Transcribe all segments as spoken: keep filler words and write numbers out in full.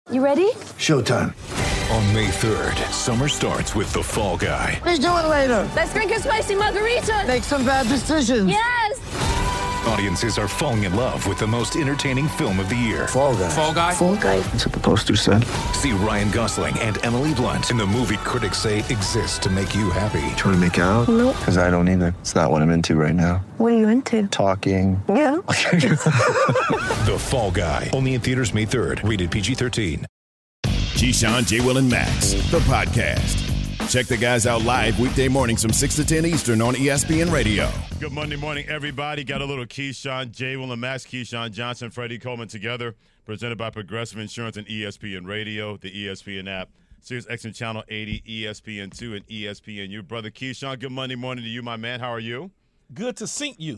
You ready? Showtime. On May third, summer starts with The Fall Guy. Let's do it later. Let's drink a spicy margarita. Make some bad decisions. Yes! Audiences are falling in love with the most entertaining film of the year. Fall Guy. Fall Guy? Fall Guy. That's what the poster said. See Ryan Gosling and Emily Blunt in the movie critics say exists to make you happy. Trying to make it out? Nope. Because I don't either. It's not what I'm into right now. What are you into? Talking. Yeah. The Fall Guy. Only in theaters May third. Rated P G thirteen. Keyshawn, J. Will, and Max, the podcast. Check the guys out live weekday mornings from six to ten Eastern on E S P N Radio. Good Monday morning, everybody. Got a little Keyshawn, J. Will, and Max. Keyshawn Johnson, Freddie Coleman together. Presented by Progressive Insurance and E S P N Radio, the E S P N app, Sirius X M Channel eighty, E S P N two, and E S P N U. Brother Keyshawn, good Monday morning to you, my man. How are you? Good to sync you.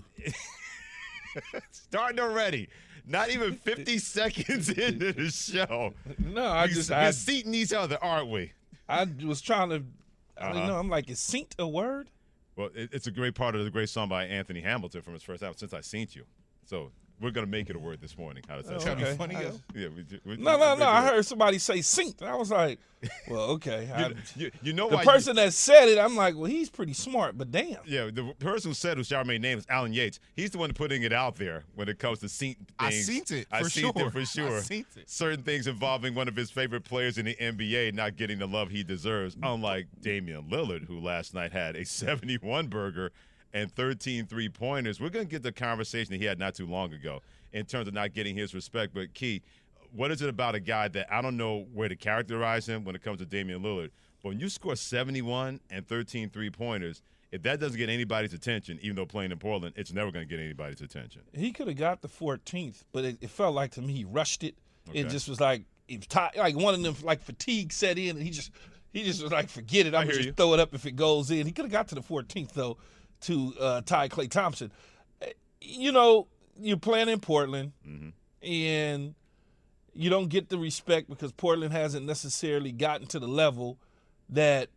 Starting already. Not even fifty seconds into the show. No, I we, just we're I, seating each other, aren't we? I was trying to. I don't Uh-huh. know. I'm like, is synced a word? Well, it, it's a great part of the great song by Anthony Hamilton from his first album, Since I Seen You. So we're going to make it a word this morning. How does that Oh, sound? okay. Funny, I- yo? Yeah, we, we, No, no, we- no. I we- heard somebody say synced. I was like, well, okay. I, You, you, you know the why person that said it, I'm like, well, he's pretty smart, but damn. Yeah, the person who said, whose Charmaine name is Alan Yates, he's the one putting it out there when it comes to seen things. I seen it, I for seen sure. it for sure. I seen it. Certain things involving one of his favorite players in the N B A not getting the love he deserves, unlike Damian Lillard, who last night had a seventy-one burger and thirteen three-pointers. We're going to get the conversation that he had not too long ago in terms of not getting his respect. But, Key, what is it about a guy that I don't know where to characterize him when it comes to Damian Lillard, but when you score seventy-one and thirteen three-pointers, if that doesn't get anybody's attention, even though playing in Portland, it's never going to get anybody's attention. He could have got the fourteenth, but it, it felt like to me he rushed it. It Okay. just was like it was tired, like one of them like fatigue set in, and he just he just was like, forget it. I I'm gonna hear just you. throw it up if it goes in. He could have got to the fourteenth though, to uh, tie Klay Thompson. Eh, You know, you're playing in Portland, Mm-hmm. and you don't get the respect because Portland hasn't necessarily gotten to the level that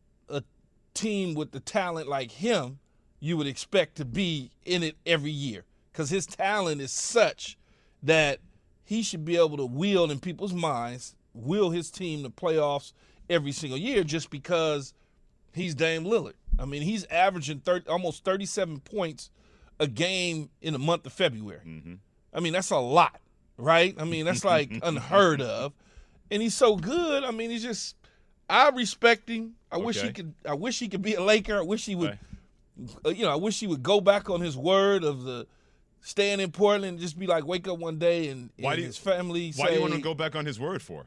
a team with the talent like him you would expect to be in it every year, because his talent is such that he should be able to wheel in people's minds, wheel his team to playoffs every single year just because he's Dame Lillard. I mean, he's averaging thirty, almost thirty-seven points a game in the month of February. Mm-hmm. I mean, that's a lot, right? I mean, that's like unheard of. And he's so good. I mean, he's just I respect him. I wish he Okay. could I wish he could be a Laker. I wish he would Right. uh, you know, I wish he would go back on his word of the staying in Portland and just be like wake up one day and, Why and do you- his family Why say, do you want to go back on his word for?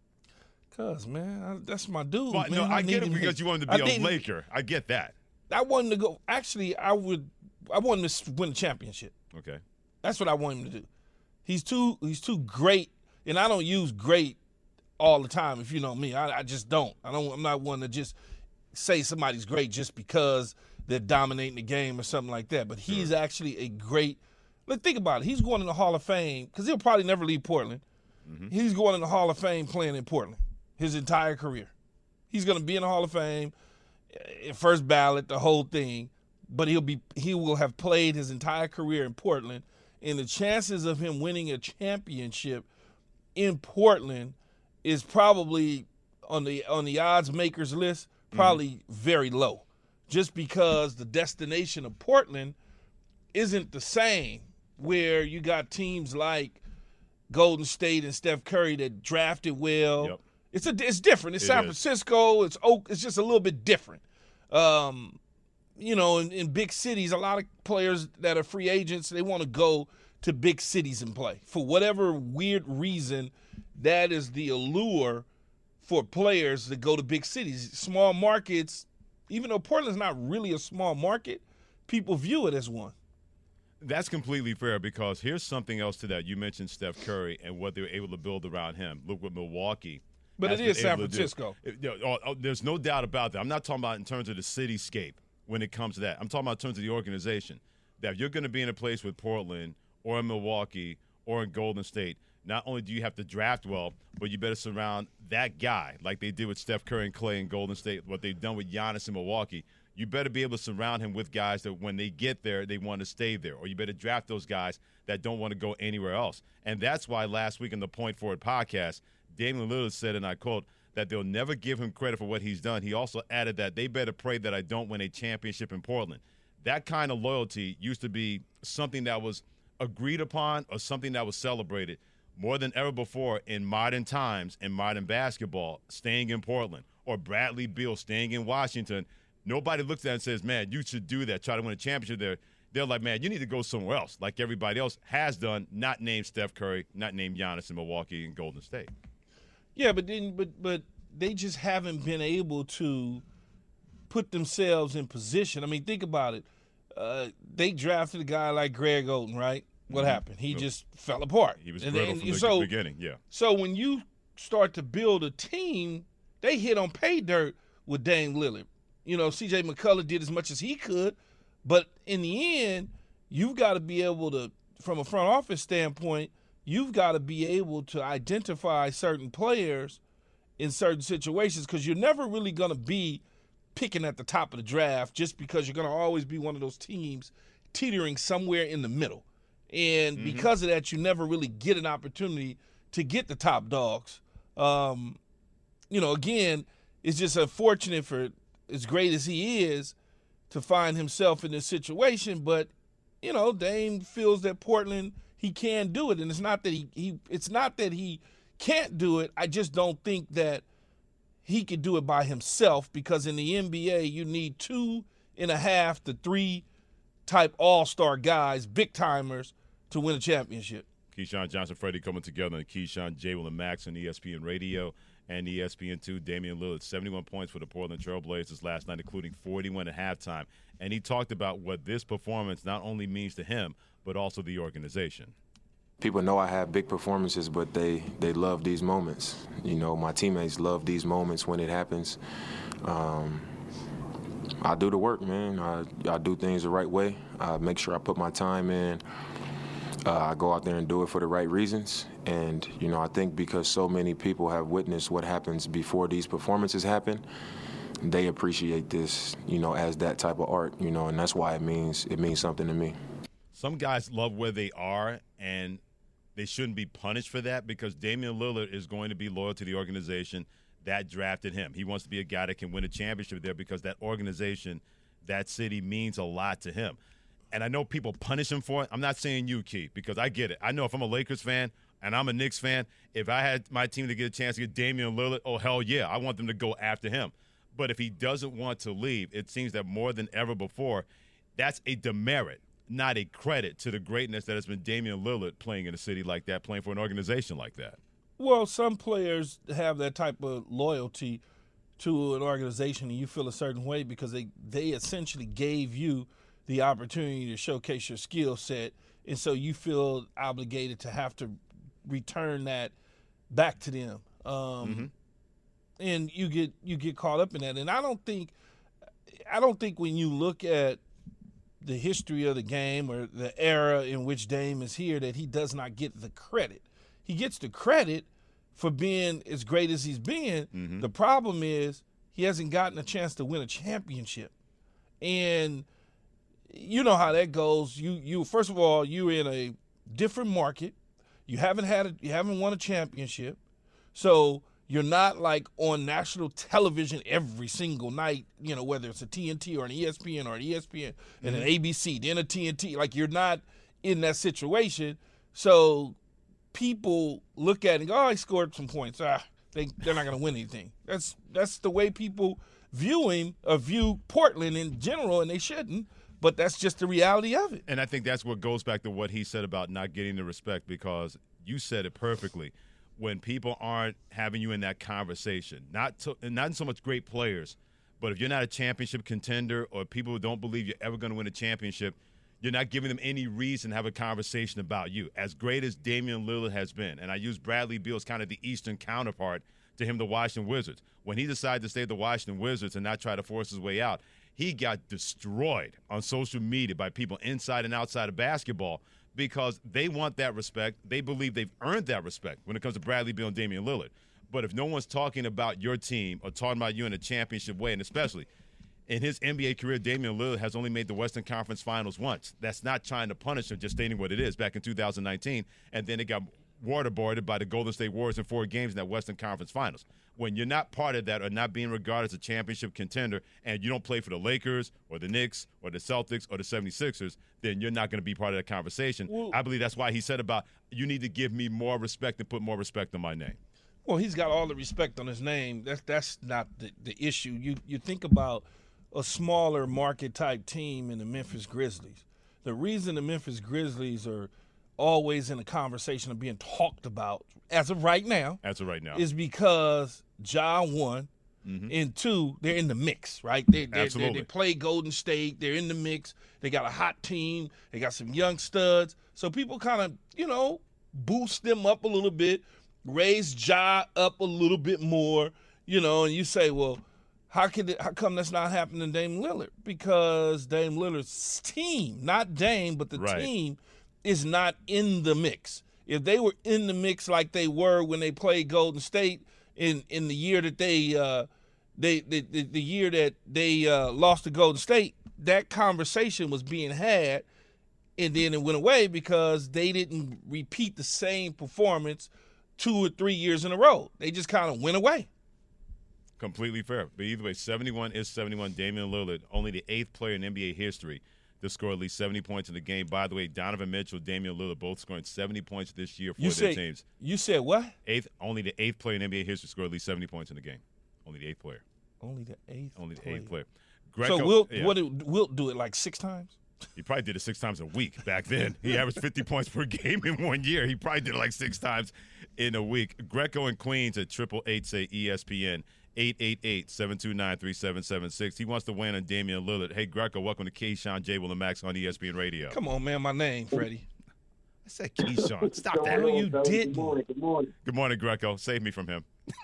Cuz man, I, that's my dude. Well, man. no, I, get need it him because to- you want him to I be a didn't- Laker. I get that. I want him to go. Actually, I would. I want him to win a championship. Okay. That's what I want him to do. He's too. He's too great, and I don't use great all the time. If you know me, I, I just don't. I don't. I'm not one to just say somebody's great just because they're dominating the game or something like that. But he's actually a great. Look, think about it. He's going in the Hall of Fame because he'll probably never leave Portland. Mm-hmm. He's going in the Hall of Fame playing in Portland his entire career. He's going to be in the Hall of Fame, eh, first ballot, the whole thing. But he'll be he will have played his entire career in Portland, and the chances of him winning a championship in Portland is probably on the on the odds makers list probably mm-hmm. very low, just because the destination of Portland isn't the same. Where you got teams like Golden State and Steph Curry that drafted well. Yep. It's a it's different. It's It San is. Francisco. It's Oak. It's just a little bit different. Um, you know, in, in big cities, a lot of players that are free agents, they want to go to big cities and play. For whatever weird reason, that is the allure for players that go to big cities. Small markets, even though Portland's not really a small market, people view it as one. That's completely fair because here's something else to that. You mentioned Steph Curry and what they were able to build around him. Look what Milwaukee. But has it is been San able to do. Francisco. It- you know, oh, oh, there's no doubt about that. I'm not talking about in terms of the cityscape when it comes to that. I'm talking about in terms of the organization. That if you're going to be in a place with Portland or in Milwaukee or in Golden State, not only do you have to draft well, but you better surround that guy like they did with Steph Curry and Clay in Golden State, what they've done with Giannis in Milwaukee. You better be able to surround him with guys that when they get there, they want to stay there. Or you better draft those guys that don't want to go anywhere else. And that's why last week on the Point Forward podcast, Damian Lillard said, and I quote, that they'll never give him credit for what he's done. He also added that they better pray that I don't win a championship in Portland. That kind of loyalty used to be something that was agreed upon or something that was celebrated more than ever before in modern times, in modern basketball, staying in Portland, or Bradley Beal staying in Washington. Nobody looks at it and says, man, you should do that, try to win a championship there. They're like, man, you need to go somewhere else, like everybody else has done, not named Steph Curry, not named Giannis in Milwaukee and Golden State. Yeah, but then, but but they just haven't been able to put themselves in position. I mean, think about it. Uh, they drafted a guy like Greg Oden, right? What mm-hmm. happened? He just fell apart. He was and, brittle and, from the so, beginning, yeah. So when you start to build a team, they hit on pay dirt with Dame Lillard. You know, C J McCullough did as much as he could, but in the end, you've got to be able to, from a front office standpoint, you've got to be able to identify certain players in certain situations, because you're never really going to be picking at the top of the draft, just because you're going to always be one of those teams teetering somewhere in the middle. And mm-hmm. because of that, you never really get an opportunity to get the top dogs. Um, you know, again, it's just unfortunate for, as great as he is, to find himself in this situation. But, you know, Dame feels that Portland, he can do it. And it's not that he, he it's not that he can't do it. I just don't think that he could do it by himself, because in the N B A, you need two and a half to three type all-star guys, big-timers, to win a championship. Keyshawn Johnson, Freddie coming together, and Keyshawn, J. Will, and Max on E S P N Radio and E S P N two. Damian Lillard, seventy-one points for the Portland Trail Blazers last night, including forty-one at halftime. And he talked about what this performance not only means to him, but also the organization. People know I have big performances, but they, they love these moments. You know, my teammates love these moments when it happens. Um, I do the work, man. I, I do things the right way. I make sure I put my time in. Uh, I go out there and do it for the right reasons. And, you know, I think because so many people have witnessed what happens before these performances happen, they appreciate this, you know, as that type of art, you know, and that's why it means it means something to me. Some guys love where they are, and they shouldn't be punished for that, because Damian Lillard is going to be loyal to the organization that drafted him. He wants to be a guy that can win a championship there, because that organization, that city, means a lot to him. And I know people punish him for it. I'm not saying you, Keith, because I get it. I know if I'm a Lakers fan and I'm a Knicks fan, if I had my team to get a chance to get Damian Lillard, oh, hell yeah, I want them to go after him. But if he doesn't want to leave, it seems that more than ever before, that's a demerit, not a credit to the greatness that has been Damian Lillard playing in a city like that, playing for an organization like that. Well, some players have that type of loyalty to an organization, and you feel a certain way because they, they essentially gave you the opportunity to showcase your skill set, and so you feel obligated to have to return that back to them. Um, mm-hmm. And you get you get caught up in that. And I don't think I don't think when you look at the history of the game or the era in which Dame is here, that he does not get the credit. He gets the credit for being as great as he's been. Mm-hmm. The problem is he hasn't gotten a chance to win a championship. And you know how that goes. You you first of all, you're in a different market. You haven't had a, you haven't won a championship. So you're not like on national television every single night, you know, whether it's a T N T or an E S P N or an E S P N mm-hmm. and an A B C, then a T N T. Like, you're not in that situation. So people look at it and go, oh, he scored some points. Ah, they, they're not going to win anything. That's that's the way people view him, or view Portland in general, and they shouldn't. But that's just the reality of it. And I think that's what goes back to what he said about not getting the respect, because you said it perfectly. When people aren't having you in that conversation, not to, not so much great players, but if you're not a championship contender, or people who don't believe you're ever going to win a championship, you're not giving them any reason to have a conversation about you. As great as Damian Lillard has been, and I use Bradley Beal as kind of the Eastern counterpart to him, the Washington Wizards. When he decided to stay at the Washington Wizards and not try to force his way out, he got destroyed on social media by people inside and outside of basketball, because they want that respect. They believe they've earned that respect when it comes to Bradley Beal and Damian Lillard. But if no one's talking about your team or talking about you in a championship way, and especially in his N B A career, Damian Lillard has only made the Western Conference Finals once. That's not trying to punish him, just stating what it is, back in two thousand nineteen. And then it got waterboarded by the Golden State Warriors in four games in that Western Conference Finals. When you're not part of that or not being regarded as a championship contender and you don't play for the Lakers or the Knicks or the Celtics or the seventy-sixers, then you're not going to be part of that conversation. Well, I believe that's why he said about you need to give me more respect and put more respect on my name. Well, he's got all the respect on his name. That's that's not the, the issue. You you think about a smaller market type team in the Memphis Grizzlies. The reason the Memphis Grizzlies are always in the conversation of being talked about as of right now. As of right now. Is because Ja won, mm-hmm. and two, they're in the mix, right? They they, they they play Golden State. They're in the mix. They got a hot team. They got some young studs. So people kind of, you know, boost them up a little bit, raise Ja up a little bit more, you know, and you say, well, how could it, how come that's not happening to Dame Lillard? Because Dame Lillard's team, not Dame, but the right. team is not in the mix. If they were in the mix like they were when they played Golden State in, in the year that they uh, they the, the, the year that they uh, lost to Golden State, that conversation was being had, and then it went away because they didn't repeat the same performance two or three years in a row. They just kind of went away. Completely fair. But either way, seventy-one is seventy-one. Damian Lillard, only the eighth player in N B A history to score at least seventy points in the game. By the way, Donovan Mitchell, Damian Lillard, both scoring seventy points this year for you their said, teams. You said what? Eighth, only the eighth player in N B A history to score at least seventy points in the game. Only the eighth player. Only the eighth. Only the player. eighth player. Greco, so Wilt, yeah. what did Wilt do it like six times? He probably did it six times a week back then. He averaged fifty points per game in one year. He probably did it like six times in a week. Greco and Queens at triple eight say E S P N. eight eight eight, seven two nine, three seven seven six. He wants to win on Damian Lillard. Hey, Greco, welcome to Keyshawn, J. Will and Max on E S P N Radio. Come on, man. My name, Freddie. I said Keyshawn. Stop that. No, you didn't. Good morning. Good morning. Good morning, Greco. Save me from him.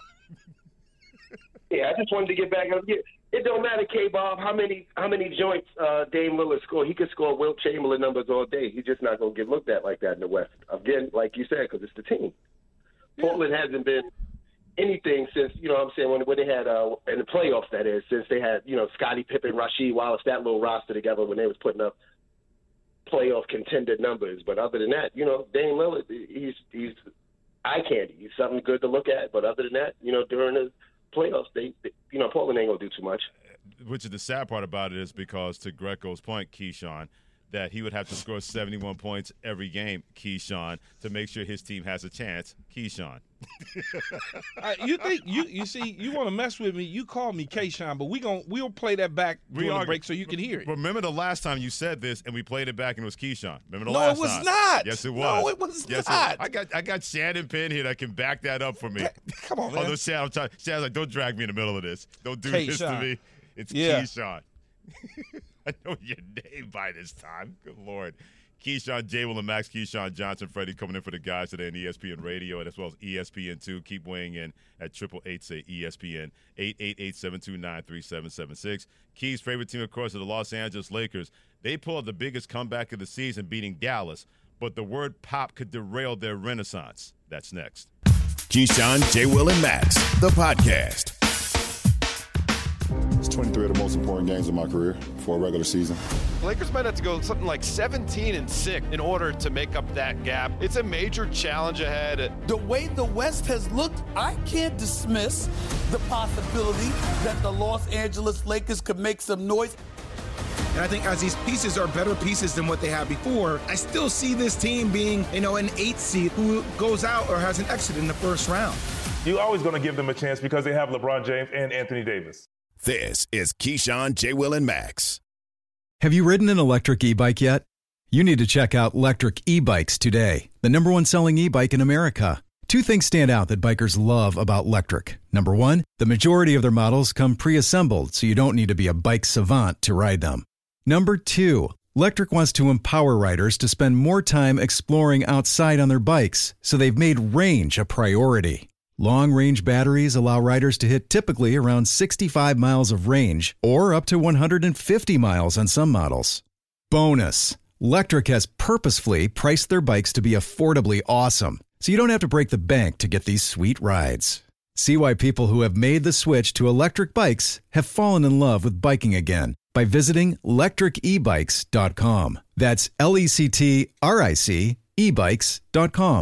Yeah, I just wanted to get back. It don't matter, K-Bob, how many how many joints uh, Dame Lillard score. He could score Wilt Chamberlain numbers all day. He's just not going to get looked at like that in the West. Again, like you said, because it's the team. Yeah. Portland hasn't been anything since, you know what I'm saying, when, when they had, uh, in the playoffs, that is, since they had, you know, Scottie Pippen, Rasheed Wallace, that little roster together when they was putting up playoff contender numbers. But other than that, you know, Dame Lillard, he's he's eye candy. He's something good to look at. But other than that, you know, during the playoffs, they, they you know, Portland ain't going to do too much. Which is the sad part about it is because, to Greco's point, Keyshawn, that he would have to score seventy-one points every game, Keyshawn, to make sure his team has a chance, Keyshawn. uh, you think you you see you want to mess with me? You call me Keyshawn, but we gon' we'll play that back during we the break so you can hear it. Remember the last time you said this and we played it back and it was Keyshawn. Remember the no, last it was time? not. Yes, it was. No, it was yes, not. It, I got I got Shannon Penn here that can back that up for me. Come on, man. Although Shannon, I'm trying, Shannon's like, don't drag me in the middle of this. Don't do Keyshawn. this to me. It's yeah. Keyshawn. I know your name by this time. Good Lord. Keyshawn, J. Will and Max, Keyshawn Johnson, Freddie coming in for the guys today on E S P N Radio and as well as E S P N two. Keep weighing in at triple eight say E S P N, eight eight eight, seven two nine, three seven seven six. Key's favorite team, of course, are the Los Angeles Lakers. They pulled the biggest comeback of the season, beating Dallas, but the word pop could derail their renaissance. That's next. Keyshawn, J. Will and Max, the podcast. It's twenty-three of the most important games of my career for a regular season. Lakers might have to go something like seventeen and six in order to make up that gap. It's a major challenge ahead. The way the West has looked, I can't dismiss the possibility that the Los Angeles Lakers could make some noise. And I think as these pieces are better pieces than what they had before, I still see this team being, you know, an eight seed who goes out or has an exit in the first round. You're always going to give them a chance because they have LeBron James and Anthony Davis. This is Keyshawn, J. Will and Max. Have you ridden an electric e-bike yet? You need to check out Lectric E-Bikes today, the number one selling e-bike in America. Two things stand out that bikers love about Lectric. Number one, the majority of their models come pre-assembled, so you don't need to be a bike savant to ride them. Number two, Lectric wants to empower riders to spend more time exploring outside on their bikes, so they've made range a priority. Long-range batteries allow riders to hit typically around sixty-five miles of range or up to one hundred fifty miles on some models. Bonus, Lectric has purposefully priced their bikes to be affordably awesome, so you don't have to break the bank to get these sweet rides. See why people who have made the switch to electric bikes have fallen in love with biking again by visiting lectric e bikes dot com. That's L E C T R I C e bikes dot com.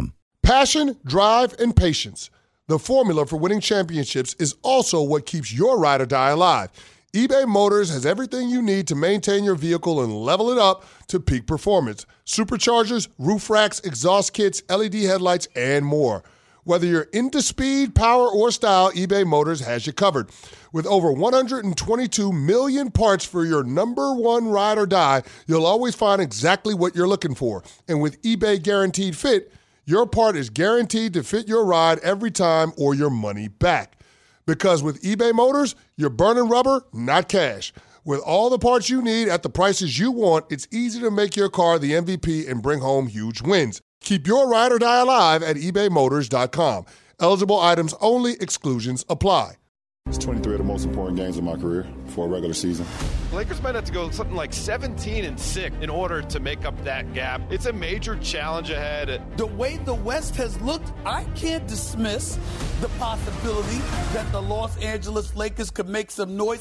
Passion, drive, and patience. The formula for winning championships is also what keeps your ride or die alive. eBay Motors has everything you need to maintain your vehicle and level it up to peak performance. Superchargers, roof racks, exhaust kits, L E D headlights, and more. Whether you're into speed, power, or style, eBay Motors has you covered. With over one hundred twenty-two million parts for your number one ride or die, you'll always find exactly what you're looking for. And with eBay Guaranteed Fit, your part is guaranteed to fit your ride every time or your money back. Because with eBay Motors, you're burning rubber, not cash. With all the parts you need at the prices you want, it's easy to make your car the M V P and bring home huge wins. Keep your ride or die alive at ebay motors dot com. Eligible items only. Exclusions apply. It's twenty-three of the most important games of my career for a regular season. Lakers might have to go something like seventeen and six in order to make up that gap. It's a major challenge ahead. The way the West has looked, I can't dismiss the possibility that the Los Angeles Lakers could make some noise.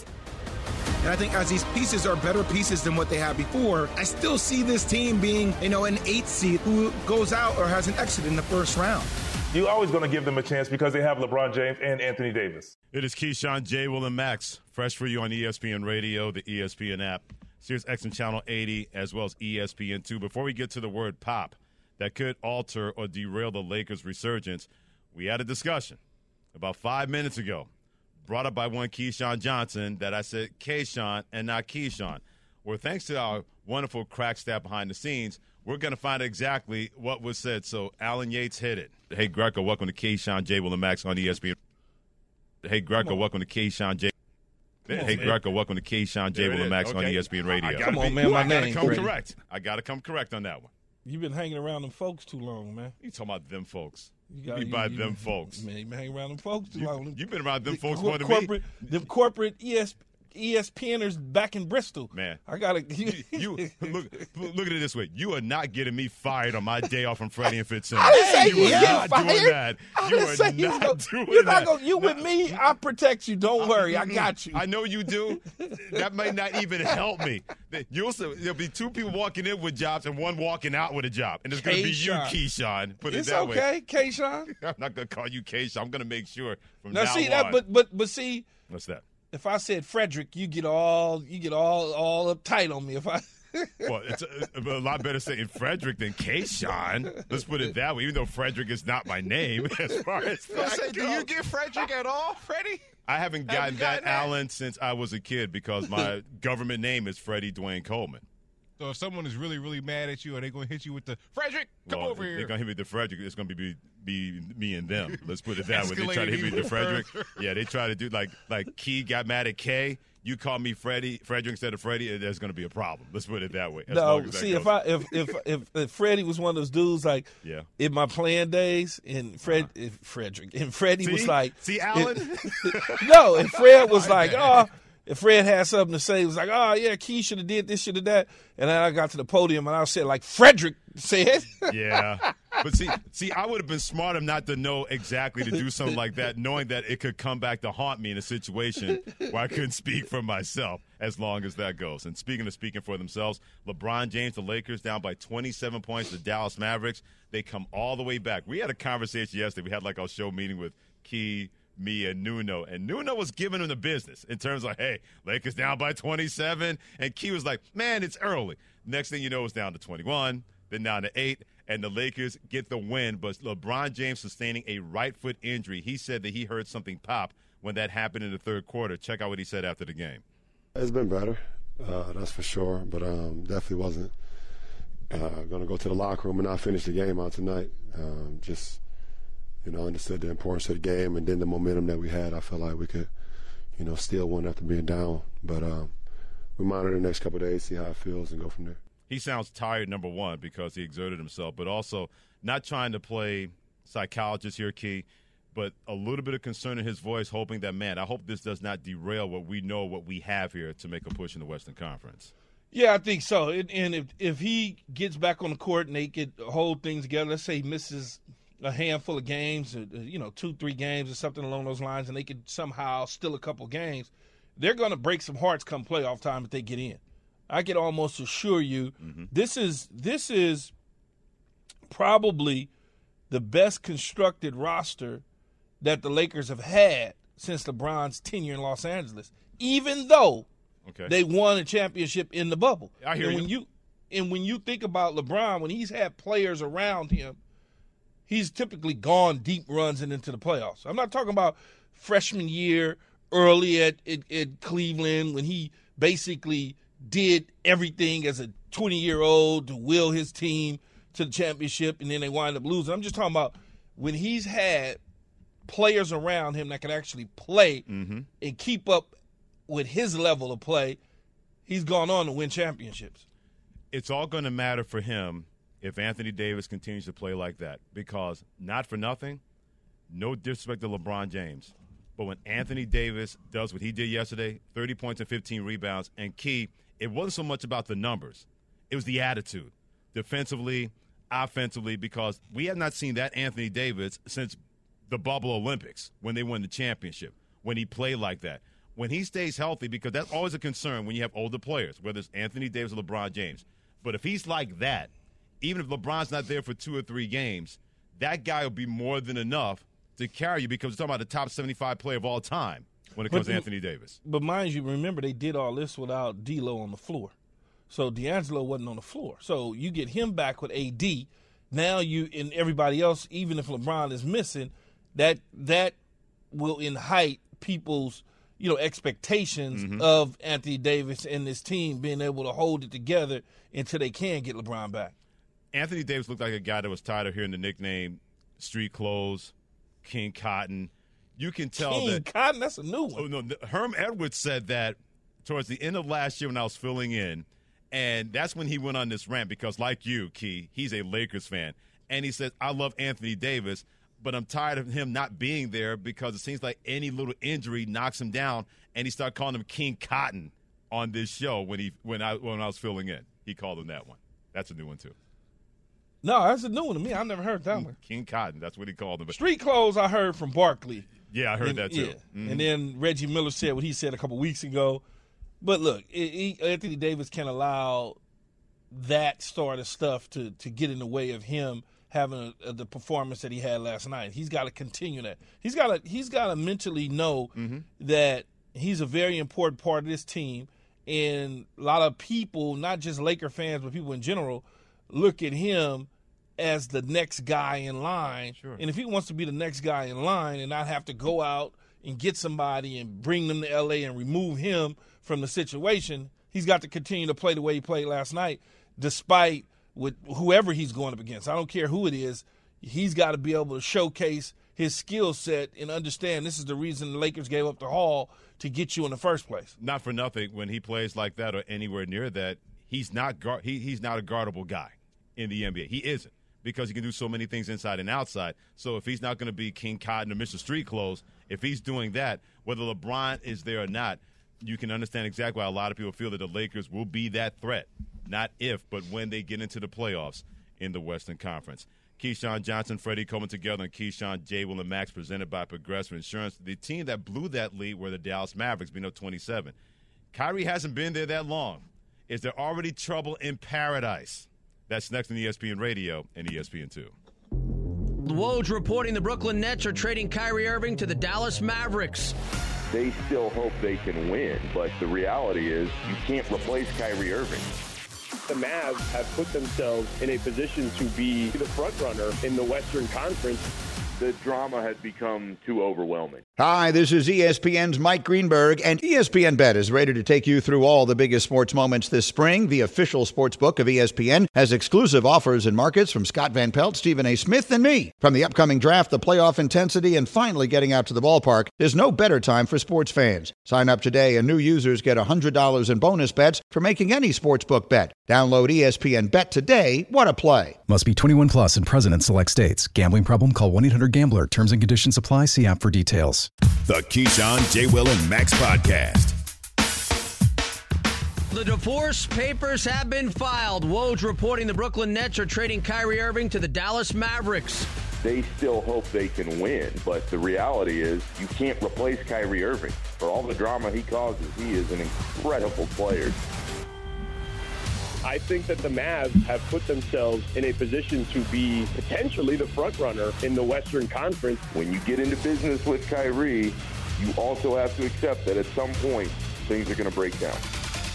And I think as these pieces are better pieces than what they had before, I still see this team being, you know, an eight seed who goes out or has an exit in the first round. You're always going to give them a chance because they have LeBron James and Anthony Davis. It is Keyshawn, J. Will, and Max. Fresh for you on E S P N Radio, the E S P N app, Sirius X M Channel eighty, as well as E S P N two. Before we get to the word pop that could alter or derail the Lakers' resurgence, we had a discussion about five minutes ago, brought up by one Keyshawn Johnson, that I said Keyshawn and not Keyshawn. Well, thanks to our wonderful crack staff behind the scenes, we're going to find out exactly what was said. So Alan Yates hit it. Hey, Greco, welcome to Keyshawn, J. Will, and Max on E S P N. Hey, Greco, welcome to Keyshawn, J. Hey, Greco, welcome to Keyshawn, J. Will, and Max okay. on E S P N Radio. I Come on, be, man, my I name. I got to come correct. I got to come correct on that one. You've been hanging around them folks too long, man. You talking about them folks. You got you, by you, them you, folks. Man, you been hanging around them folks too you, long. You've been around them the, folks cor- more than corporate, me. The corporate E S P N ESPNers back in Bristol. Man. I got to. you, you look, look at it this way. You are not getting me fired on my day off from Freddie and Fitzsimmons. I didn't say you you are not fired. doing that. I You didn't are say not you gonna, doing you're that. Not gonna, you no. with me, I protect you. Don't worry. I got you. I know you do. That might not even help me. You'll see, there'll be two people walking in with jobs and one walking out with a job. And it's going to be you, Keyshawn. Put it's it that okay, way. It's okay, Keyshawn. I'm not going to call you Keyshawn. I'm going to make sure from now, now see on. that, but but but see. What's that? If I said Frederick, you get all you get all all uptight on me. If I well, it's a, a lot better saying Frederick than Keyshawn. Let's put it that way. Even though Frederick is not my name, as far as that say, goes. do you get Frederick at all, Freddie? I haven't gotten, Have gotten that, that Allen since I was a kid because my government name is Freddie Dwayne Coleman. So if someone is really, really mad at you, are they going to hit you with the, Frederick, come well, over here? They're going to hit me with the Frederick. It's going to be, be me and them. Let's put it that way. They try to hit me with the Frederick. Yeah, they try to do like like Key got mad at K. You call me Freddie, Frederick instead of Freddie, there's going to be a problem. Let's put it that way. As no, as see, goes. if I if, if if if Freddie was one of those dudes like yeah. in my playing days, and Fred, uh-huh. if Frederick, and Freddie see? was like, see, Alan, it, no, and Fred was like, oh. If Fred had something to say, it was like, oh, yeah, Key should have did this, should have that. And then I got to the podium, and I said, like Frederick said. Yeah. But see, see, I would have been smart enough not to know exactly to do something like that, knowing that it could come back to haunt me in a situation where I couldn't speak for myself as long as that goes. And speaking of speaking for themselves, LeBron James, the Lakers, down by twenty-seven points to Dallas Mavericks. They come all the way back. We had a conversation yesterday. We had like our show meeting with Key, me, and Nuno. And Nuno was giving him the business in terms of, hey, Lakers down by twenty-seven. And Key was like, man, it's early. Next thing you know, it's down to twenty-one, then down to eight. And the Lakers get the win. But LeBron James sustaining a right foot injury. He said that he heard something pop when that happened in the third quarter. Check out what he said after the game. It's been better, uh, that's for sure. But um, definitely wasn't uh, going to go to the locker room and not finish the game out tonight. Um, just, you know, understood the importance of the game and then the momentum that we had. I felt like we could, you know, steal one after being down. But um, we monitor the next couple of days, see how it feels, and go from there. He sounds tired, number one, because he exerted himself, but also not trying to play psychologist here, Key, but a little bit of concern in his voice, hoping that, man, I hope this does not derail what we know, what we have here to make a push in the Western Conference. Yeah, I think so. And if if he gets back on the court and they could hold things together, let's say he misses a handful of games, you know, two, three games or something along those lines, and they could somehow steal a couple games, they're going to break some hearts come playoff time if they get in. I can almost assure you, mm-hmm. this is this is probably the best constructed roster that the Lakers have had since LeBron's tenure in Los Angeles, even though okay. they won a championship in the bubble. I hear and you. When you. And when you think about LeBron, when he's had players around him, he's typically gone deep runs and into the playoffs. I'm not talking about freshman year early at, at, at Cleveland when he basically did everything as a twenty-year-old to will his team to the championship, and then they wind up losing. I'm just talking about when he's had players around him that can actually play mm-hmm. and keep up with his level of play, he's gone on to win championships. It's all going to matter for him if Anthony Davis continues to play like that because, not for nothing, no disrespect to LeBron James, but when Anthony Davis does what he did yesterday, thirty points and fifteen rebounds, and key, it wasn't so much about the numbers. It was the attitude, defensively, offensively, because we have not seen that Anthony Davis since the Bubble Olympics when they won the championship, when he played like that. When he stays healthy, because that's always a concern when you have older players, whether it's Anthony Davis or LeBron James. But if he's like that, even if LeBron's not there for two or three games, that guy will be more than enough to carry you because we're talking about the top seventy-five player of all time when it comes but, to Anthony Davis. But mind you, remember they did all this without D'Lo on the floor. So D'Angelo wasn't on the floor. So you get him back with A D. Now you and everybody else, even if LeBron is missing, that that will heighten people's you know, expectations mm-hmm. of Anthony Davis and this team being able to hold it together until they can get LeBron back. Anthony Davis looked like a guy that was tired of hearing the nickname Street Clothes, King Cotton. You can tell King that – King Cotton, that's a new one. Oh, no, Herm Edwards said that towards the end of last year when I was filling in, and that's when he went on this rant because, like you, Key, he's a Lakers fan. And he says, I love Anthony Davis, but I'm tired of him not being there because it seems like any little injury knocks him down, and he started calling him King Cotton on this show when he when I when I was filling in. He called him that one. That's a new one, too. No, that's a new one to me. I never heard that one. King Cotton, that's what he called him. Street Clothes I heard from Barkley. Yeah, I heard and, that, too. Yeah. Mm-hmm. And then Reggie Miller said what he said a couple weeks ago. But, look, it, he, Anthony Davis can't allow that sort of stuff to, to get in the way of him having a, a, the performance that he had last night. He's got to continue that. He's got to he's got to mentally know mm-hmm. that he's a very important part of this team, and a lot of people, not just Laker fans, but people in general, look at him as the next guy in line. Sure. And if he wants to be the next guy in line and not have to go out and get somebody and bring them to L A and remove him from the situation, he's got to continue to play the way he played last night, despite with whoever he's going up against. I don't care who it is. He's got to be able to showcase his skill set and understand this is the reason the Lakers gave up the Hall to get you in the first place. Not for nothing, when he plays like that or anywhere near that, he's not guard, he, he's not a guardable guy in the N B A. He isn't because he can do so many things inside and outside. So if he's not going to be King Cotton or Mister Street Clothes, if he's doing that, whether LeBron is there or not, you can understand exactly why a lot of people feel that the Lakers will be that threat. Not if, but when they get into the playoffs in the Western Conference. Keyshawn Johnson, Freddie Coleman together, and Keyshawn, J. Will, and Max presented by Progressive Insurance. The team that blew that lead were the Dallas Mavericks, being up twenty-seven. Kyrie hasn't been there that long. Is there already trouble in paradise? That's next on E S P N Radio and E S P N two. Woj reporting the Brooklyn Nets are trading Kyrie Irving to the Dallas Mavericks. They still hope they can win, but the reality is you can't replace Kyrie Irving. The Mavs have put themselves in a position to be the front runner in the Western Conference. The drama has become too overwhelming. Hi, this is E S P N's Mike Greenberg, and E S P N Bet is ready to take you through all the biggest sports moments this spring. The official sports book of E S P N has exclusive offers and markets from Scott Van Pelt, Stephen A. Smith, and me. From the upcoming draft, the playoff intensity, and finally getting out to the ballpark, there's no better time for sports fans. Sign up today, and new users get one hundred dollars in bonus bets for making any sportsbook bet. Download E S P N Bet today. What a play. Must be twenty-one plus and present in select states. Gambling problem? Call one eight hundred gambler. Terms and conditions apply. See app for details. The Keyshawn, J. Will, and Max podcast. The divorce papers have been filed. Woj reporting the Brooklyn Nets are trading Kyrie Irving to the Dallas Mavericks. They still hope they can win, but the reality is you can't replace Kyrie Irving. For all the drama he causes, he is an incredible player. I think that the Mavs have put themselves in a position to be potentially the front runner in the Western Conference. When you get into business with Kyrie, you also have to accept that at some point things are going to break down.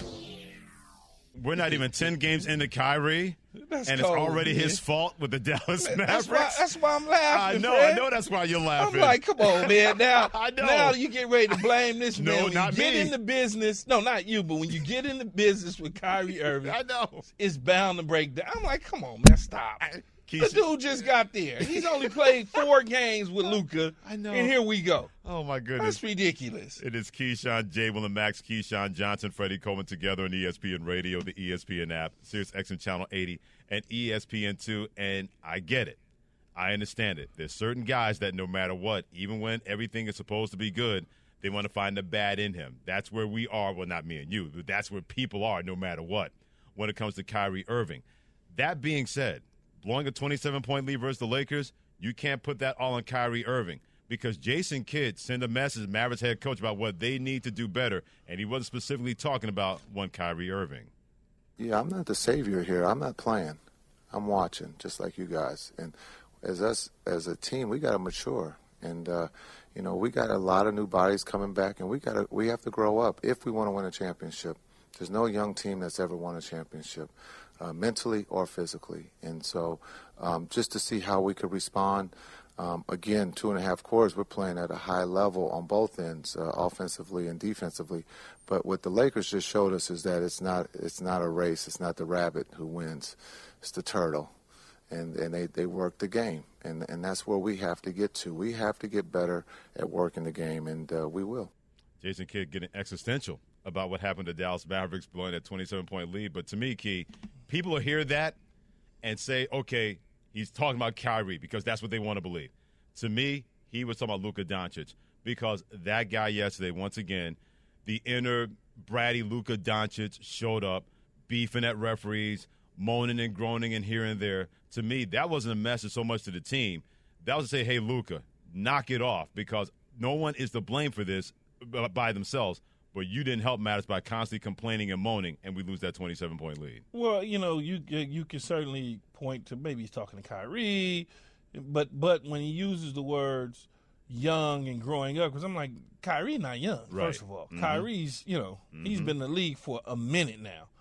We're not even ten games into Kyrie, That's and cold, it's already man. his fault with the Dallas Man, Mavericks. That's why, that's why I'm laughing. I know, Fred. I know that's why you're laughing. I'm like, come on, man. Now, I know. now you get ready to blame this No, man. When not you get me. in the business, no, not you, but when you get in the business with Kyrie Irving, I know. it's bound to break down. I'm like, come on, man, stop. The Keisha. dude just got there. He's only played four games with Luka, I know. and here we go. Oh, my goodness. That's ridiculous. It is Keyshawn, J. Will, and Max, Keyshawn Johnson, Freddie Coleman together on E S P N Radio, the E S P N app, Sirius X M Channel eighty, and E S P N two. And I get it. I understand it. There's certain guys that no matter what, even when everything is supposed to be good, they want to find the bad in him. That's where we are. Well, not me and you, but that's where people are no matter what when it comes to Kyrie Irving. That being said, blowing a twenty-seven point lead versus the Lakers, you can't put that all on Kyrie Irving because Jason Kidd sent a message to Mavericks head coach about what they need to do better, and he wasn't specifically talking about one Kyrie Irving. Yeah, I'm not the savior here. I'm not playing. I'm watching, just like you guys. And as us, as a team, we got to mature. And, uh, you know, we got a lot of new bodies coming back, and we got to, we have to grow up if we want to win a championship. There's no young team that's ever won a championship. Uh, mentally or physically. And so um, just to see how we could respond. Um, again, two and a half quarters, we're playing at a high level on both ends, uh, offensively and defensively. But what the Lakers just showed us is that it's not it's not a race. It's not the rabbit who wins. It's the turtle. And, and they, they work the game. And, and that's where we have to get to. We have to get better at working the game, and uh, we will. Jason Kidd getting existential about what happened to Dallas Mavericks blowing that twenty-seven point lead. But to me, Key, people will hear that and say, okay, he's talking about Kyrie because that's what they want to believe. To me, he was talking about Luka Doncic because that guy yesterday, once again, the inner bratty Luka Doncic showed up, beefing at referees, moaning and groaning and here and there. To me, that wasn't a message so much to the team. That was to say, hey, Luka, knock it off because no one is to blame for this by themselves. But you didn't help matters by constantly complaining and moaning, and we lose that twenty-seven point lead. Well, you know, you you can certainly point to maybe he's talking to Kyrie, but but when he uses the words young and growing up, because I'm like, Kyrie not young, Right. first of all. Mm-hmm. Kyrie's, you know, Mm-hmm. he's been in the league for a minute now.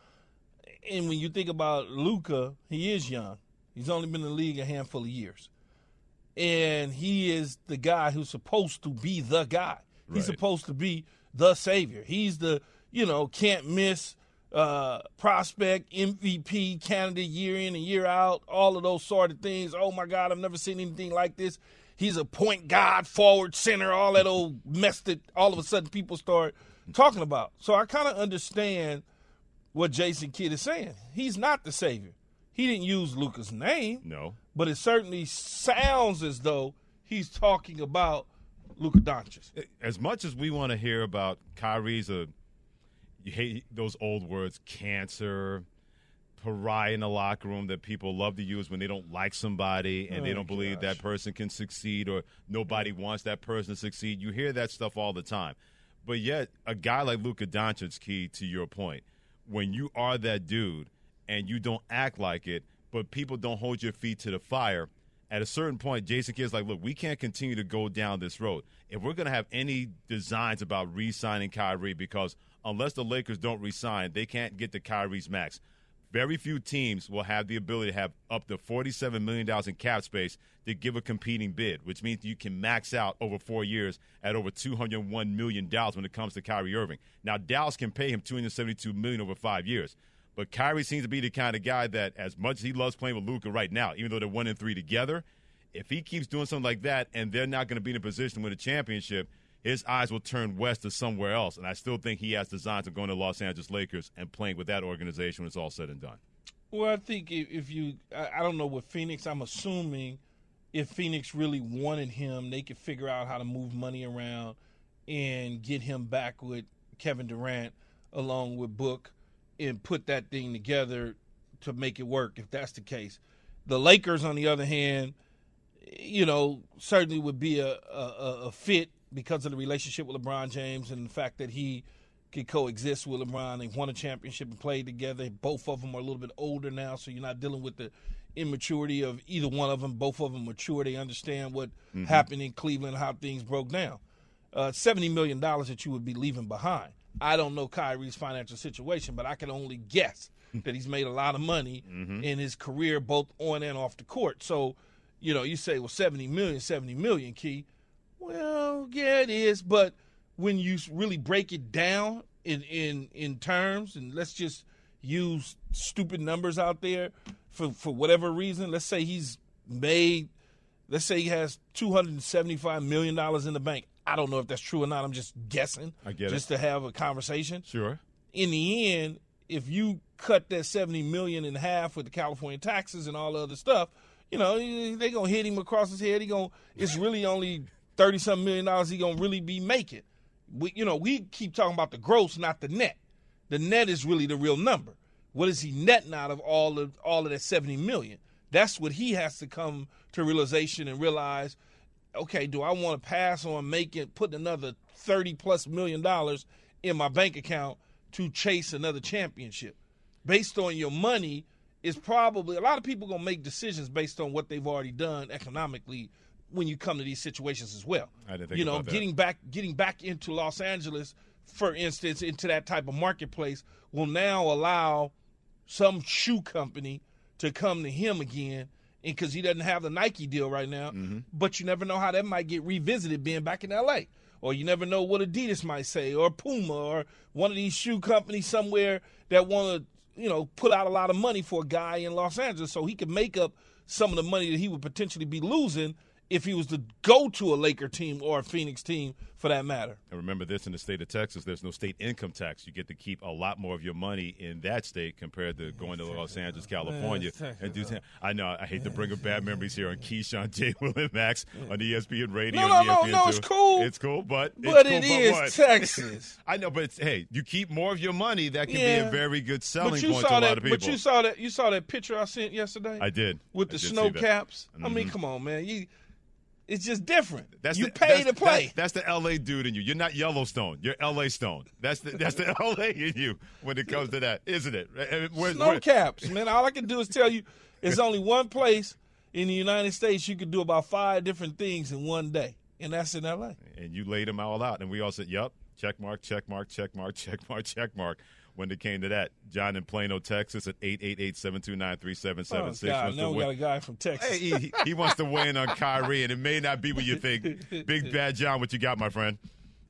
And when you think about Luka, he is young. He's only been in the league a handful of years. And he is the guy who's supposed to be the guy. He's Right. supposed to be the savior. He's the, you know, can't miss uh, prospect, M V P candidate year in and year out, all of those sort of things. Oh, my God, I've never seen anything like this. He's a point guard, forward, center, all that old mess that all of a sudden people start talking about. So I kind of understand what Jason Kidd is saying. He's not the savior. He didn't use Luka's name. No. But it certainly sounds as though he's talking about Luka Doncic. As much as we want to hear about Kyrie's a, you hate those old words, cancer, pariah in the locker room that people love to use when they don't like somebody and Oh, they don't believe gosh. that person can succeed or nobody wants that person to succeed. You hear that stuff all the time. But yet, a guy like Luka Doncic, Key, to your point, when you are that dude and you don't act like it, but people don't hold your feet to the fire, at a certain point, Jason Kidd's like, look, we can't continue to go down this road. If we're going to have any designs about re-signing Kyrie, because unless the Lakers don't re-sign, they can't get to Kyrie's max. Very few teams will have the ability to have up to forty-seven million dollars in cap space to give a competing bid, which means you can max out over four years at over two hundred one million dollars when it comes to Kyrie Irving. Now, Dallas can pay him two hundred seventy-two million dollars over five years. But Kyrie seems to be the kind of guy that, as much as he loves playing with Luka right now, even though they're one and three together, if he keeps doing something like that and they're not going to be in a position to win a championship, his eyes will turn west to somewhere else. And I still think he has designs of going to Los Angeles Lakers and playing with that organization when it's all said and done. Well, I think if, if you – I don't know with Phoenix. I'm assuming if Phoenix really wanted him, they could figure out how to move money around and get him back with Kevin Durant along with Book and put that thing together to make it work if that's the case. The Lakers, on the other hand, you know, certainly would be a, a, a fit because of the relationship with LeBron James and the fact that he could coexist with LeBron. They've won a championship and played together. Both of them are a little bit older now, so you're not dealing with the immaturity of either one of them. Both of them mature. They understand what mm-hmm. happened in Cleveland, how things broke down. Uh, seventy million dollars that you would be leaving behind. I don't know Kyrie's financial situation, but I can only guess that he's made a lot of money mm-hmm. in his career, both on and off the court. So, you know, you say, well, seventy million, seventy million, Key. Well, yeah, it is. But when you really break it down in, in, in terms, and let's just use stupid numbers out there for, for whatever reason, let's say he's made, let's say he has two hundred seventy-five million dollars in the bank. I don't know if that's true or not. I'm just guessing. I get just it. to have a conversation. Sure. In the end, if you cut that seventy million dollars in half with the California taxes and all the other stuff, you know, they're going to hit him across his head. He gonna, it's really only thirty-something million dollars he going to really be making. We, you know, we keep talking about the gross, not the net. The net is really the real number. What is he netting out of all of all of that seventy million dollars? That's what he has to come to realization and realize, okay, do I want to pass on making, putting another thirty plus million dollars in my bank account to chase another championship? Based on your money is probably, a lot of people going to make decisions based on what they've already done economically when you come to these situations as well. I didn't think you know, about that. getting back, getting back into Los Angeles, for instance, into that type of marketplace will now allow some shoe company to come to him again, and because he doesn't have the Nike deal right now, mm-hmm. but you never know how that might get revisited being back in L A. Or you never know what Adidas might say, or Puma, or one of these shoe companies somewhere that want to, you know, put out a lot of money for a guy in Los Angeles so he can make up some of the money that he would potentially be losing if he was to go to a Laker team or a Phoenix team for that matter. And remember this, in the state of Texas, there's no state income tax. You get to keep a lot more of your money in that state compared to going to Los Angeles, California. And do I know I hate to bring up bad memories here on Keyshawn, J. Will, and Max on E S P N Radio. No, no, and E S P N no, no, two. it's cool. It's cool, but But it's it cool, is but what? Texas. I know, but it's, hey, you keep more of your money. That can Yeah. be a very good selling But you point to saw a that, lot of people. But you saw that. You saw that picture I sent yesterday. I did. With I the did snow see that. caps. I mean, Mhm. come on, man. You, it's just different. That's you the, pay that's, to play. That's, that's the L A dude in you. You're not Yellowstone. You're L A Stone. That's the that's the L A in you when it comes to that, isn't it? Where, Snow where, caps, man. All I can do is tell you, there's only one place in the United States you could do about five different things in one day, and that's in L A. And you laid them all out, and we all said, "Yup, check mark, check mark, check mark, check mark, check mark." When it came to that, John in Plano, Texas, at eight eight eight, seven two nine, three seven seven six. Oh, God, now we got a guy from Texas. Hey, he, he wants to weigh in on Kyrie, and it may not be what you think. Big Bad John, what you got, my friend?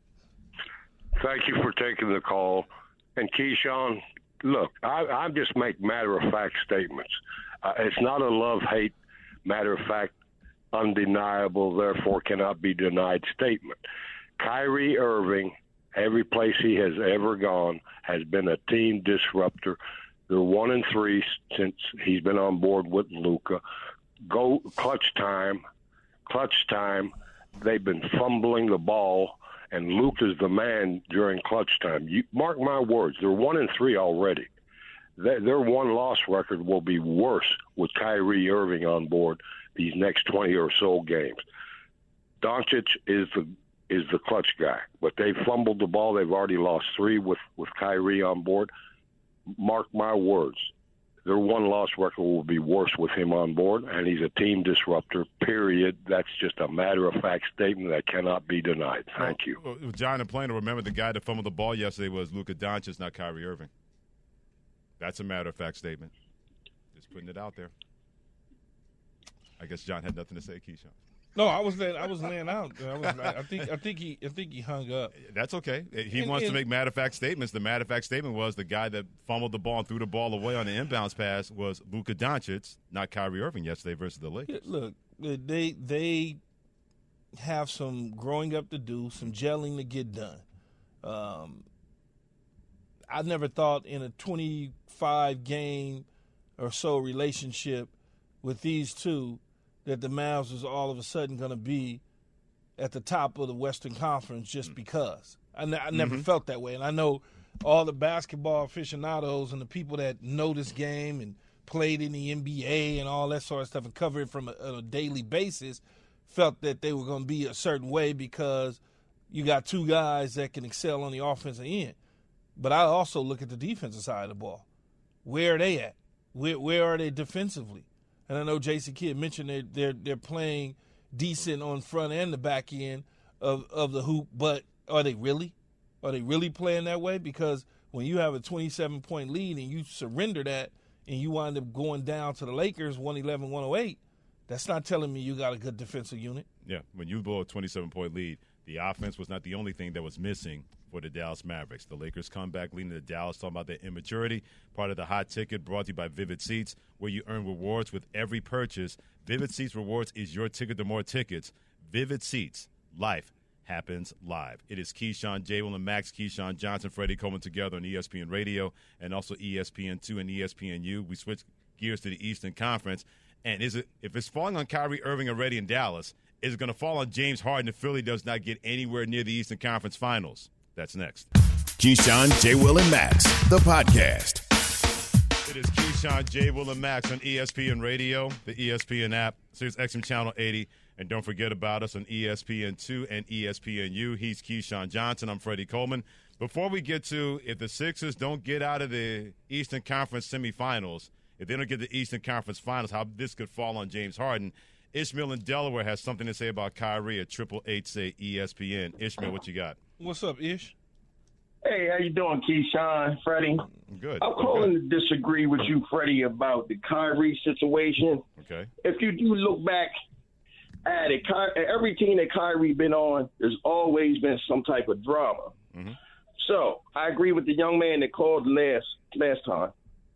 Thank you for taking the call. And Keyshawn, look, I, I just make matter-of-fact statements. Uh, it's not a love-hate, matter-of-fact, undeniable, therefore cannot be denied statement. Kyrie Irving, every place he has ever gone, has been a team disruptor. They're one and three since he's been on board with Luka. Go clutch time, clutch time. They've been fumbling the ball, and Luka's the man during clutch time. You mark my words, they're one and three already. Their, their one-loss record will be worse with Kyrie Irving on board these next twenty or so games. Doncic is the is the clutch guy, but they've fumbled the ball. They've already lost three with, with Kyrie on board. Mark my words, their one-loss record will be worse with him on board, and he's a team disruptor, period. That's just a matter-of-fact statement that cannot be denied. Thank you. Well, John and Plano, remember the guy that fumbled the ball yesterday was Luka Doncic, not Kyrie Irving. That's a matter-of-fact statement. Just putting it out there. I guess John had nothing to say, Keyshawn. No, I was laying, I was laying out. I, was, I think I think he I think he hung up. That's okay. He And- wants and- to make matter of fact statements. The matter of fact statement was the guy that fumbled the ball and threw the ball away on the inbounds pass was Luka Doncic, not Kyrie Irving yesterday versus the Lakers. Look, they they have some growing up to do, some gelling to get done. Um, I never thought in a twenty-five game or so relationship with these two that the Mavs was all of a sudden going to be at the top of the Western Conference just because. I, n- I never Mhm. felt that way. And I know all the basketball aficionados and the people that know this game and played in the N B A and all that sort of stuff and cover it from a, on a daily basis felt that they were going to be a certain way because you got two guys that can excel on the offensive end. But I also look at the defensive side of the ball. Where are they at? Where where are they defensively? And I know Jason Kidd mentioned they're, they're, they're playing decent on front and the back end of, of the hoop, but are they really? Are they really playing that way? Because when you have a twenty-seven point lead and you surrender that and you wind up going down to the Lakers one eleven one oh eight, that's not telling me you got a good defensive unit. Yeah, when you blow a twenty-seven point lead, the offense was not the only thing that was missing for the Dallas Mavericks. The Lakers come back leading to Dallas, talking about their immaturity. Part of the hot ticket brought to you by Vivid Seats, where you earn rewards with every purchase. Vivid Seats Rewards is your ticket to more tickets. Vivid Seats. Life happens live. It is Keyshawn J. Will and Max, Keyshawn Johnson, Freddie Coleman together on E S P N Radio and also E S P N two and E S P N U. We switch gears to the Eastern Conference. And is it if it's falling on Kyrie Irving already in Dallas, is it going to fall on James Harden if Philly does not get anywhere near the Eastern Conference Finals? That's next. Keyshawn, J. Will, and Max, the podcast. It is Keyshawn, J. Will, and Max on E S P N Radio, the E S P N app, Sirius X M Channel eighty. And don't forget about us on E S P N two and E S P N U. He's Keyshawn Johnson. I'm Freddie Coleman. Before we get to if the Sixers don't get out of the Eastern Conference semifinals, if they don't get the Eastern Conference Finals, how this could fall on James Harden, Ishmael in Delaware has something to say about Kyrie at Triple H say E S P N. Ishmael, what you got? What's up, Ish? Hey, how you doing, Keyshawn, Freddie? Good. I'm calling good. to disagree with you, Freddie, about the Kyrie situation. Okay. If you do look back at it, Ky- every team that Kyrie been on, there's always been some type of drama. Mm-hmm. So I agree with the young man that called last last time.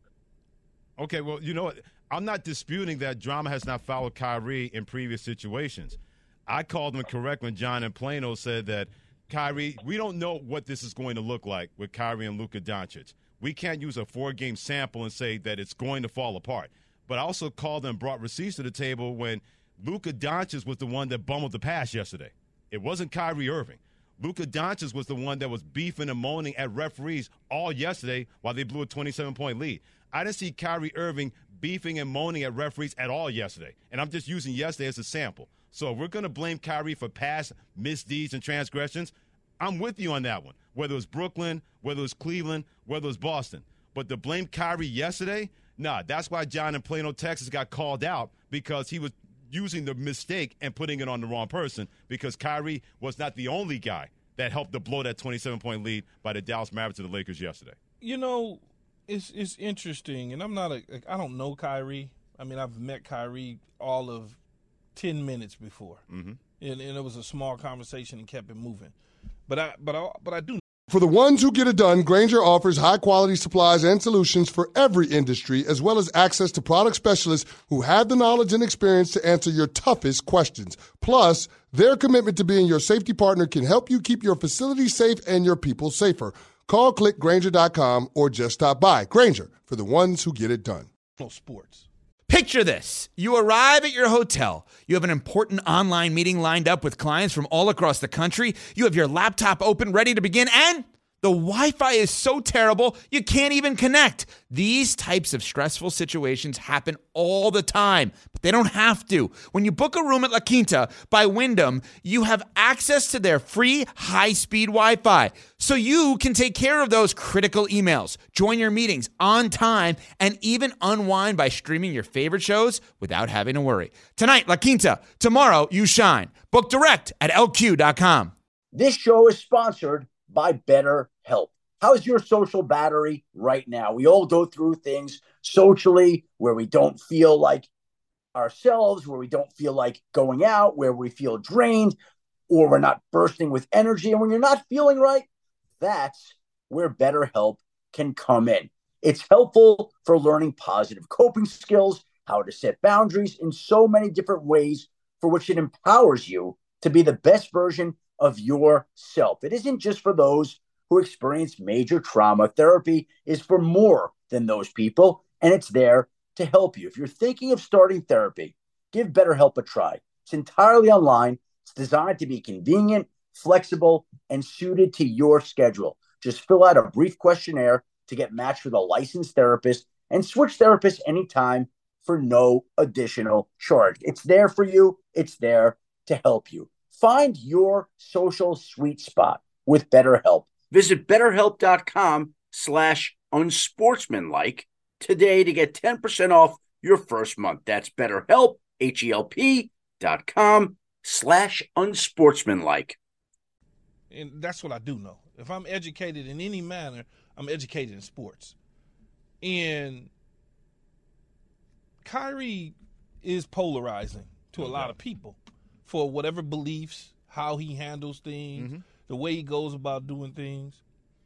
Okay, well, you know what? I'm not disputing that drama has not followed Kyrie in previous situations. I called him correct when John in Plano said that Kyrie, we don't know what this is going to look like with Kyrie and Luka Doncic. We can't use a four-game sample and say that it's going to fall apart. But I also called and brought receipts to the table when Luka Doncic was the one that bumbled the pass yesterday. It wasn't Kyrie Irving. Luka Doncic was the one that was beefing and moaning at referees all yesterday while they blew a twenty-seven point lead. I didn't see Kyrie Irving beefing and moaning at referees at all yesterday. And I'm just using yesterday as a sample. So if we're going to blame Kyrie for past misdeeds and transgressions, I'm with you on that one, whether it was Brooklyn, whether it was Cleveland, whether it was Boston. But to blame Kyrie yesterday, nah, that's why John in Plano, Texas got called out, because he was using the mistake and putting it on the wrong person, because Kyrie was not the only guy that helped to blow that twenty-seven point lead by the Dallas Mavericks to the Lakers yesterday. You know, it's it's interesting, and I'm not a I don't know Kyrie. I mean, I've met Kyrie all of ten minutes before, mm-hmm. and, and it was a small conversation and kept it moving. But I but I but I do. For the ones who get it done, Grainger offers high-quality supplies and solutions for every industry, as well as access to product specialists who have the knowledge and experience to answer your toughest questions. Plus, their commitment to being your safety partner can help you keep your facility safe and your people safer. Call, click Grainger dot com, or just stop by. Grainger, for the ones who get it done. Sports. Picture this. You arrive at your hotel. You have an important online meeting lined up with clients from all across the country. You have your laptop open, ready to begin, and the Wi-Fi is so terrible, you can't even connect. These types of stressful situations happen all the time, but they don't have to. When you book a room at La Quinta by Wyndham, you have access to their free high-speed Wi-Fi, so you can take care of those critical emails, join your meetings on time, and even unwind by streaming your favorite shows without having to worry. Tonight, La Quinta. Tomorrow, you shine. Book direct at L Q dot com. This show is sponsored by BetterHelp. How's your social battery right now? We all go through things socially where we don't feel like ourselves, where we don't feel like going out, where we feel drained, or we're not bursting with energy. And when you're not feeling right, that's where BetterHelp can come in. It's helpful for learning positive coping skills, how to set boundaries in so many different ways, for which it empowers you to be the best version of yourself. It isn't just for those who experience major trauma. Therapy is for more than those people, and it's there to help you. If you're thinking of starting therapy, give BetterHelp a try. It's entirely online. It's designed to be convenient, flexible, and suited to your schedule. Just fill out a brief questionnaire to get matched with a licensed therapist and switch therapists anytime for no additional charge. It's there for you. It's there to help you. Find your social sweet spot with BetterHelp. Visit betterhelp.com slash unsportsmanlike today to get ten percent off your first month. That's betterhelp, H-E-L-P dot com slash unsportsmanlike. And that's what I do know. If I'm educated in any manner, I'm educated in sports. And Kyrie is polarizing to a lot of people for whatever beliefs, how he handles things, mm-hmm. the way he goes about doing things.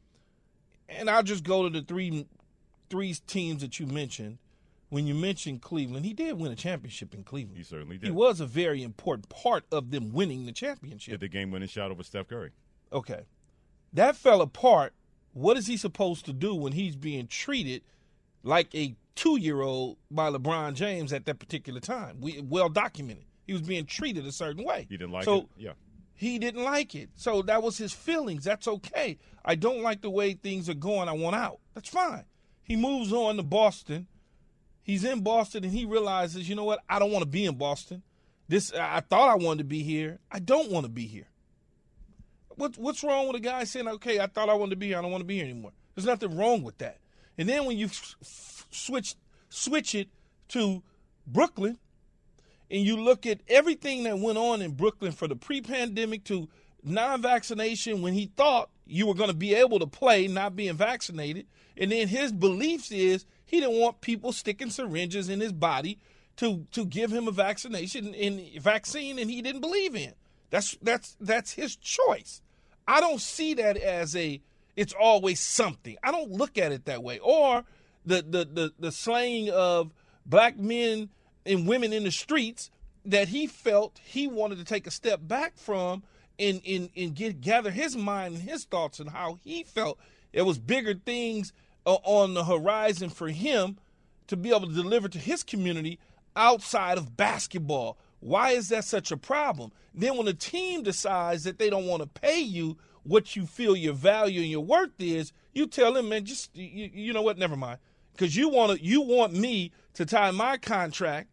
And I'll just go to the three three teams that you mentioned. When you mentioned Cleveland, he did win a championship in Cleveland. He certainly did. He was a very important part of them winning the championship. Hit the game-winning shot over Steph Curry. Okay. That fell apart. What is he supposed to do when he's being treated like a two-year-old by LeBron James at that particular time? We well documented. He was being treated a certain way. He didn't like so, it? Yeah. He didn't like it. So that was his feelings. That's okay. I don't like the way things are going. I want out. That's fine. He moves on to Boston. He's in Boston, and he realizes, you know what? I don't want to be in Boston. This I thought I wanted to be here. I don't want to be here. What, what's wrong with a guy saying, okay, I thought I wanted to be here. I don't want to be here anymore. There's nothing wrong with that. And then when you f- switch switch it to Brooklyn, and you look at everything that went on in Brooklyn for the pre-pandemic to non-vaccination when he thought you were going to be able to play not being vaccinated, and then his beliefs is he didn't want people sticking syringes in his body to to give him a vaccination and vaccine, and he didn't believe in. That's that's that's his choice. I don't see that as a it's always something. I don't look at it that way. Or the the the, the slaying of black men and women in the streets that he felt he wanted to take a step back from and and, and get gather his mind and his thoughts and how he felt there was bigger things on the horizon for him to be able to deliver to his community outside of basketball. Why is that such a problem? Then when a team decides that they don't want to pay you what you feel your value and your worth is, you tell them, man, just you, you know what, never mind. Because you want to, you want me to tie my contract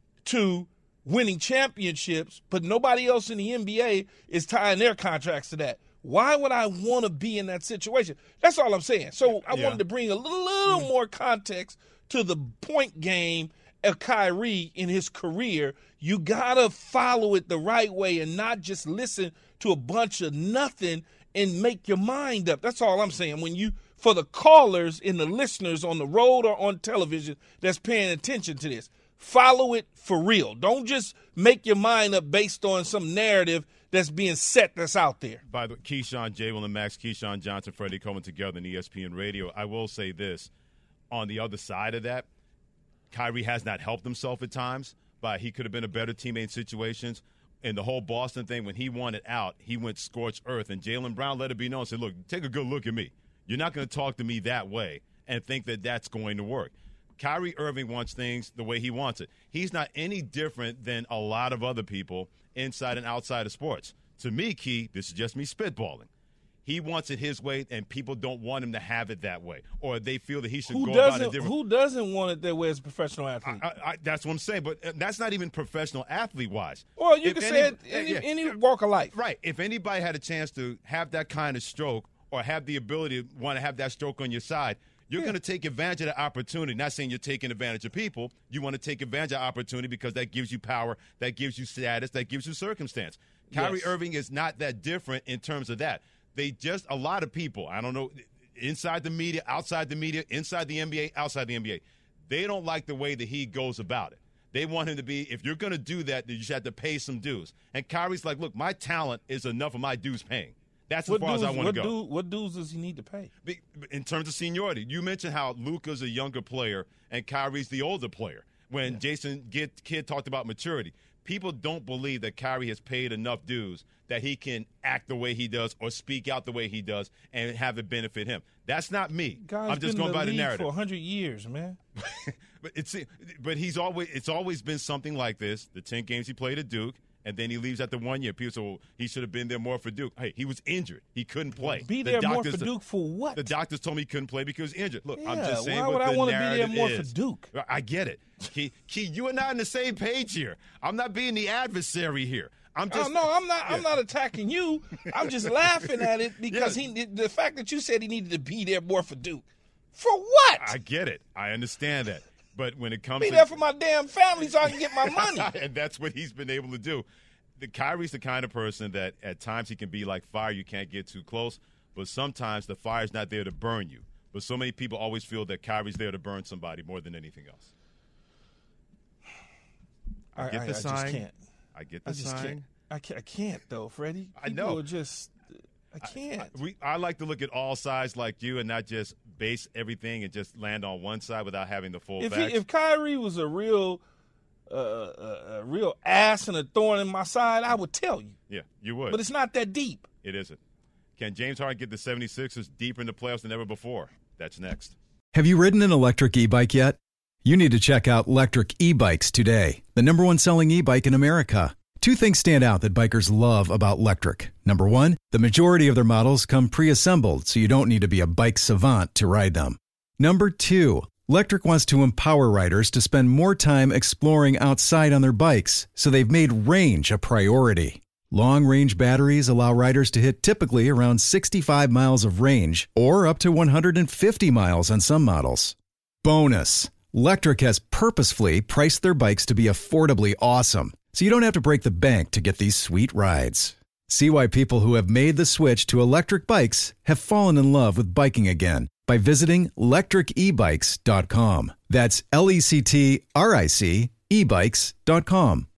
to winning championships, but nobody else in the N B A is tying their contracts to that. Why would I want to be in that situation? That's all I'm saying. So I yeah. wanted to bring a little, little more context to the point game of Kyrie in his career. You got to follow it the right way and not just listen to a bunch of nothing and make your mind up. That's all I'm saying. When you, for the callers and the listeners on the road or on television that's paying attention to this, follow it for real. Don't just make your mind up based on some narrative that's being set that's out there. By the way, Keyshawn, J. Will, and Max, Keyshawn Johnson, Freddie Coleman together in E S P N Radio. I will say this. On the other side of that, Kyrie has not helped himself at times, but he could have been a better teammate in situations. And the whole Boston thing, when he wanted out, he went scorched earth. And Jaylen Brown let it be known, said, look, take a good look at me. You're not going to talk to me that way and think that that's going to work. Kyrie Irving wants things the way he wants it. He's not any different than a lot of other people inside and outside of sports. To me, Key, this is just me spitballing. He wants it his way, and people don't want him to have it that way, or they feel that he should who go doesn't, about it different. Who doesn't want it that way as a professional athlete? I, I, that's what I'm saying, but that's not even professional athlete-wise. Well, you if can any, say it any, yeah, any walk of life. Right. If anybody had a chance to have that kind of stroke or have the ability to want to have that stroke on your side, you're yeah. going to take advantage of the opportunity. Not saying you're taking advantage of people. You want to take advantage of opportunity because that gives you power, that gives you status, that gives you circumstance. Kyrie yes. Irving is not that different in terms of that. They just, a lot of people, I don't know, inside the media, outside the media, inside the N B A, outside the N B A, they don't like the way that he goes about it. They want him to be, if you're going to do that, then you should have to pay some dues. And Kyrie's like, look, my talent is enough of my dues paying. That's as what far dues, as I want what to go. Do, what dues does he need to pay? In terms of seniority, you mentioned how Luka's a younger player and Kyrie's the older player. When yeah. Jason Kidd talked about maturity, people don't believe that Kyrie has paid enough dues that he can act the way he does or speak out the way he does and have it benefit him. That's not me. Guy's I'm just been going in the by the league narrative. for one hundred years, man. but it's but he's always it's always been something like this. The ten games he played at Duke, and then he leaves at the one year. People say, well, he should have been there more for Duke. Hey, he was injured. He couldn't play. Be the there more doctors, for Duke for what? The doctors told me he couldn't play because he was injured. Look, yeah, I'm just saying why what would the I want to be there more is. for Duke? I get it. Key, Key, you and I on the same page here. I'm not being the adversary here. I'm just oh, no, I'm not. Yeah. I'm not attacking you. I'm just laughing at it because yeah. he. The fact that you said he needed to be there more for Duke, for what? I get it. I understand that. But when it comes be to, there for my damn family so I can get my money, and that's what he's been able to do. The Kyrie's the kind of person that at times he can be like fire. You can't get too close, but sometimes the fire's not there to burn you. But so many people always feel that Kyrie's there to burn somebody more than anything else. I, I get the I, sign. I just can't. I get the I just sign. Can't. I can't, I can't though, Freddie. I People know. Are just, I can't. I, I, we, I like to look at all sides like you and not just base everything and just land on one side without having the full if facts. He, if Kyrie was a real, uh, a, a real ass and a thorn in my side, I would tell you. Yeah, you would. But it's not that deep. It isn't. Can James Harden get the seventy-sixers deeper in the playoffs than ever before? That's next. Have you ridden an electric e-bike yet? You need to check out Lectric E-Bikes today, the number one selling e-bike in America. Two things stand out that bikers love about Lectric. Number one, the majority of their models come pre-assembled, so you don't need to be a bike savant to ride them. Number two, Lectric wants to empower riders to spend more time exploring outside on their bikes, so they've made range a priority. Long-range batteries allow riders to hit typically around sixty-five miles of range, or up to one hundred fifty miles on some models. Bonus, Lectric has purposefully priced their bikes to be affordably awesome, so you don't have to break the bank to get these sweet rides. See why people who have made the switch to electric bikes have fallen in love with biking again by visiting lectric e bikes dot com. That's L E C T R I C e bikes dot com.